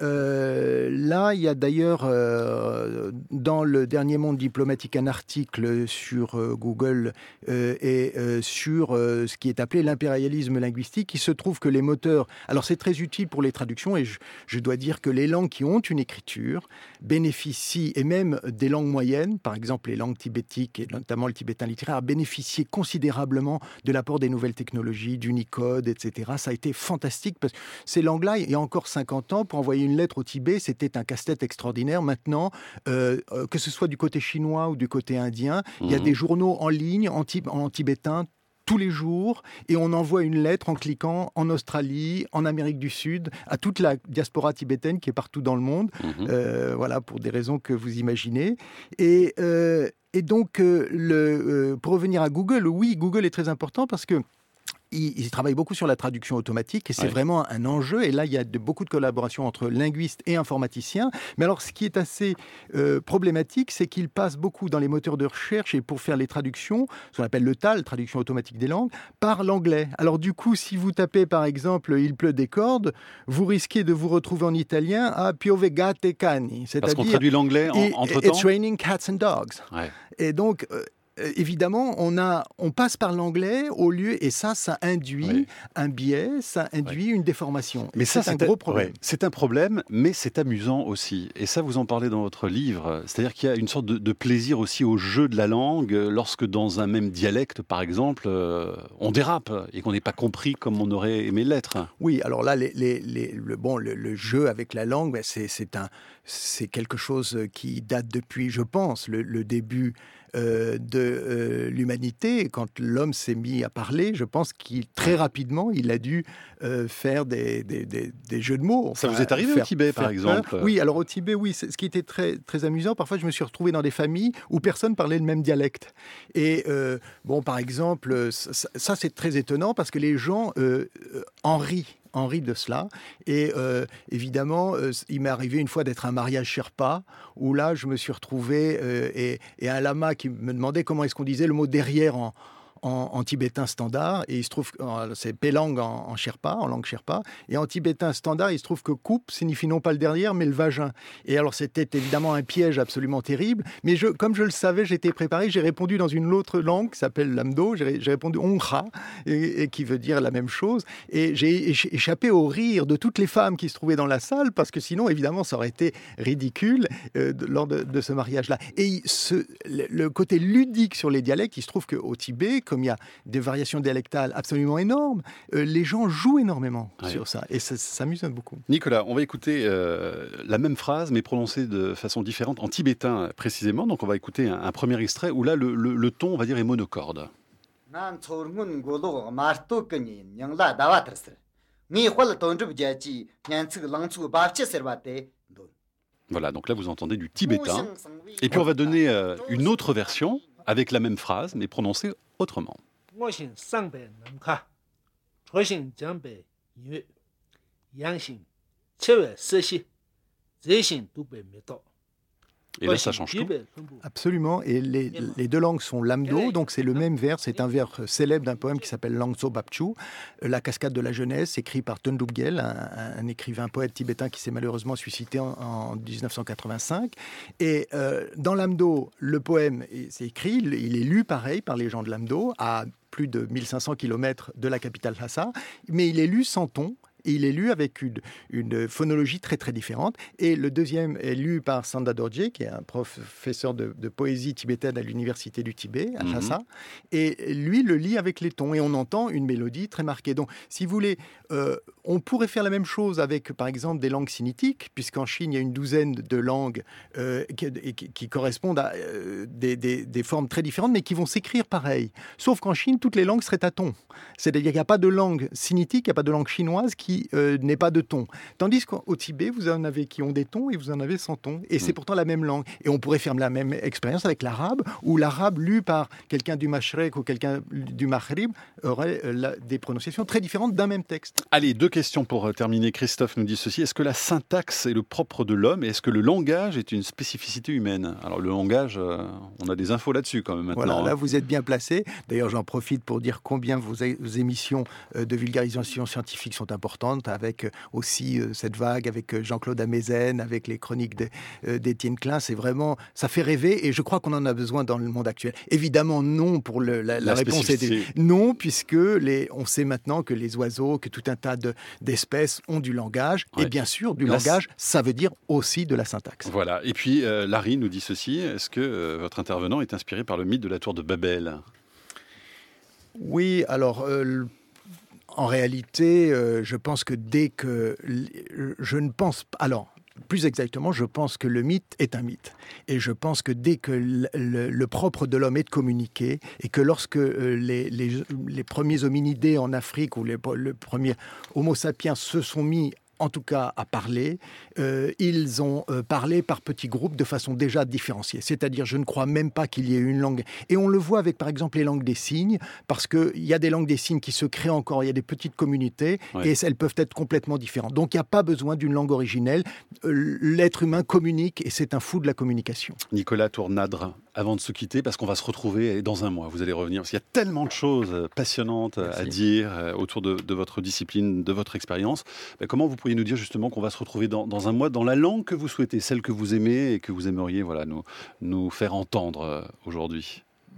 là, il y a d'ailleurs, dans le dernier Monde diplomatique, un article sur Google et sur ce qui est appelé l'impérialisme linguistique. Il se trouve que les moteurs... Alors c'est très utile pour les traductions, et je dois dire que les langues qui ont une écriture bénéficient, et même des langues moyennes, par exemple les langues tibétiques, et notamment le tibétain littéraire, bénéficier considérablement de l'apport des nouvelles technologies, d'Unicode, etc. Ça a été fantastique parce que ces langues-là, il y a encore 50 ans, pour envoyer une lettre au Tibet, c'était un casse-tête extraordinaire. Maintenant, que ce soit du côté chinois ou du côté indien, il y a des journaux en ligne en tibétain tous les jours, et on envoie une lettre en cliquant en Australie, en Amérique du Sud, à toute la diaspora tibétaine qui est partout dans le monde, voilà, pour des raisons que vous imaginez. Et donc, pour revenir à Google, oui, Google est très important parce que il travaille beaucoup sur la traduction automatique, et c'est vraiment un enjeu. Et là, il y a beaucoup de collaboration entre linguistes et informaticiens. Mais alors, ce qui est assez problématique, c'est qu'il passe beaucoup dans les moteurs de recherche, et pour faire les traductions, ce qu'on appelle le TAL, traduction automatique des langues, par l'anglais. Alors du coup, si vous tapez par exemple « il pleut des cordes », vous risquez de vous retrouver en italien à « piove gatte cani », c'est-à-dire... Parce qu'on traduit l'anglais entre-temps. « It's raining cats and dogs ». Et donc... évidemment, on passe par l'anglais au lieu, et ça induit un biais, ça induit une déformation. Mais ça, c'est un gros problème. C'est un problème, mais c'est amusant aussi. Et ça, vous en parlez dans votre livre. C'est-à-dire qu'il y a une sorte de plaisir aussi au jeu de la langue, lorsque dans un même dialecte, par exemple, on dérape et qu'on n'est pas compris comme on aurait aimé l'être. Oui, alors là, le jeu avec la langue, c'est quelque chose qui date depuis, je pense, le début de l'humanité. Quand l'homme s'est mis à parler, je pense qu'il très rapidement, il a dû faire des jeux de mots. Ça vous est arrivé au Tibet, par exemple? Oui, alors au Tibet, oui. Ce qui était très, très amusant, parfois je me suis retrouvé dans des familles où personne parlait le même dialecte. Et par exemple, ça c'est très étonnant parce que les gens en rient de cela. Et évidemment, il m'est arrivé une fois d'être à un mariage Sherpa, où là, je me suis retrouvé et un lama qui me demandait comment est-ce qu'on disait le mot derrière en tibétain standard, et il se trouve que c'est Pélang en Sherpa, en langue Sherpa, et en tibétain standard, il se trouve que coupe signifie non pas le derrière, mais le vagin. Et alors c'était évidemment un piège absolument terrible, mais comme je le savais, j'étais préparé, j'ai répondu dans une autre langue qui s'appelle l'amdo, j'ai répondu onra, et qui veut dire la même chose, et j'ai échappé au rire de toutes les femmes qui se trouvaient dans la salle, parce que sinon, évidemment, ça aurait été ridicule lors de ce mariage-là. Et le côté ludique sur les dialectes, il se trouve qu'au Tibet, comme il y a des variations dialectales absolument énormes, les gens jouent énormément sur ça, et ça s'amuse beaucoup. Nicolas, on va écouter la même phrase, mais prononcée de façon différente, en tibétain précisément. Donc on va écouter un premier extrait, où là, le ton, on va dire, est monocorde. Voilà, donc là vous entendez du tibétain. Et puis on va donner une autre version, avec la même phrase, mais prononcée autrement. Et là, ça change tout. Absolument. Et les deux langues sont l'amdo, donc c'est le même vers. C'est un vers célèbre d'un poème qui s'appelle Langso Babchu, La cascade de la jeunesse, écrit par Tundub Gyel, un écrivain poète tibétain qui s'est malheureusement suicidé en 1985. Et dans l'amdo, le poème c'est écrit, il est lu pareil par les gens de l'amdo, à plus de 1500 km de la capitale Lhasa, mais il est lu sans ton. il est lu avec une phonologie très très différente. Et le deuxième est lu par Sanda Dorje, qui est un professeur de poésie tibétaine à l'université du Tibet, à Lhasa. Et lui le lit avec les tons. Et on entend une mélodie très marquée. Donc, si vous voulez, on pourrait faire la même chose avec, par exemple, des langues sinitiques, puisqu'en Chine, il y a une douzaine de langues qui correspondent à des formes très différentes, mais qui vont s'écrire pareil. Sauf qu'en Chine, toutes les langues seraient à ton. C'est-à-dire qu'il n'y a pas de langue sinitique, il n'y a pas de langue chinoise qui n'ait pas de ton. Tandis qu'au Tibet, vous en avez qui ont des tons et vous en avez sans ton. Et c'est pourtant la même langue. Et on pourrait faire la même expérience avec l'arabe, où l'arabe lu par quelqu'un du Mashrek ou quelqu'un du Maghrib aurait des prononciations très différentes d'un même texte. Allez, 2 questions pour terminer. Christophe nous dit ceci. Est-ce que la syntaxe est le propre de l'homme et est-ce que le langage est une spécificité humaine? Alors le langage, on a des infos là-dessus quand même maintenant. Voilà, là vous êtes bien placé. D'ailleurs, j'en profite pour dire combien vos émissions de vulgarisation scientifique sont importantes, avec aussi cette vague avec Jean-Claude Amezen, avec les chroniques d'Étienne Klein. C'est vraiment, ça fait rêver et je crois qu'on en a besoin dans le monde actuel. Évidemment non pour la réponse était non, puisque on sait maintenant que les oiseaux, que tout un tas d'espèces ont du langage. Et bien sûr, du langage, ça veut dire aussi de la syntaxe. Voilà. Et puis, Larry nous dit ceci. Est-ce que votre intervenant est inspiré par le mythe de la tour de Babel? Oui, alors... en réalité, je pense que dès que... Je ne pense pas... Alors, plus exactement, je pense que le mythe est un mythe. Et je pense que dès que le propre de l'homme est de communiquer, et que lorsque les premiers hominidés en Afrique, ou les premiers homo sapiens se sont mis en tout cas à parler, ils ont parlé par petits groupes de façon déjà différenciée. C'est-à-dire, je ne crois même pas qu'il y ait une langue. Et on le voit avec, par exemple, les langues des signes, parce qu'il y a des langues des signes qui se créent encore, il y a des petites communautés, et elles peuvent être complètement différentes. Donc, il n'y a pas besoin d'une langue originelle. L'être humain communique, et c'est un fou de la communication. Nicolas Tournadre, avant de se quitter, parce qu'on va se retrouver dans un mois, vous allez revenir, parce qu'il y a tellement de choses passionnantes à dire autour de votre discipline, de votre expérience. Mais comment vous pourriez nous dire justement qu'on va se retrouver dans un mois dans la langue que vous souhaitez, celle que vous aimez et que vous aimeriez nous faire entendre aujourd'hui?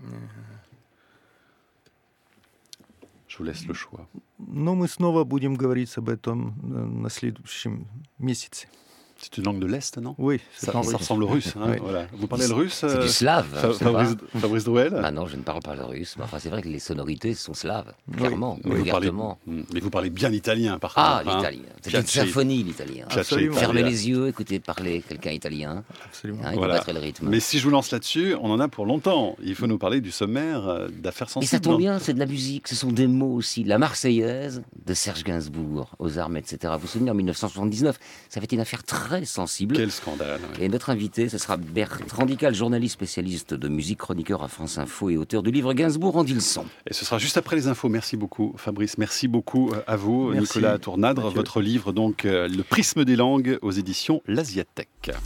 Je vous laisse le choix. Но мы снова будем говорить об этом на следующем месяце. C'est une langue de l'Est, non? Oui, ça ressemble au russe. Hein, voilà. Vous parlez le russe? C'est du slave. Fabrice Drouel? Bah non, je ne parle pas le russe. Mais enfin, c'est vrai que les sonorités sont slaves, clairement, ouvertement. Mais vous parlez bien l'italien, par contre. Ah, l'italien. C'est une symphonie, l'italien. Fermez les yeux, écoutez parler quelqu'un italien. Absolument. Il faut battre le rythme. Mais si je vous lance là-dessus, on en a pour longtemps. Il faut nous parler du sommaire d'affaires sensibles. Et ça tombe bien, c'est de la musique. Ce sont des mots aussi. La Marseillaise de Serge Gainsbourg, aux armes, etc. Vous vous souvenez, en 1979, ça avait été une affaire très sensible. Quel scandale. Oui. Et notre invité, ce sera Bertrand Dical, journaliste spécialiste de musique, chroniqueur à France Info et auteur du livre Gainsbourg en dit le son. Et ce sera juste après les infos. Merci beaucoup Fabrice, merci beaucoup à vous. Merci. Nicolas Tournadre. Votre livre donc Le prisme des langues aux éditions L'Asiathèque.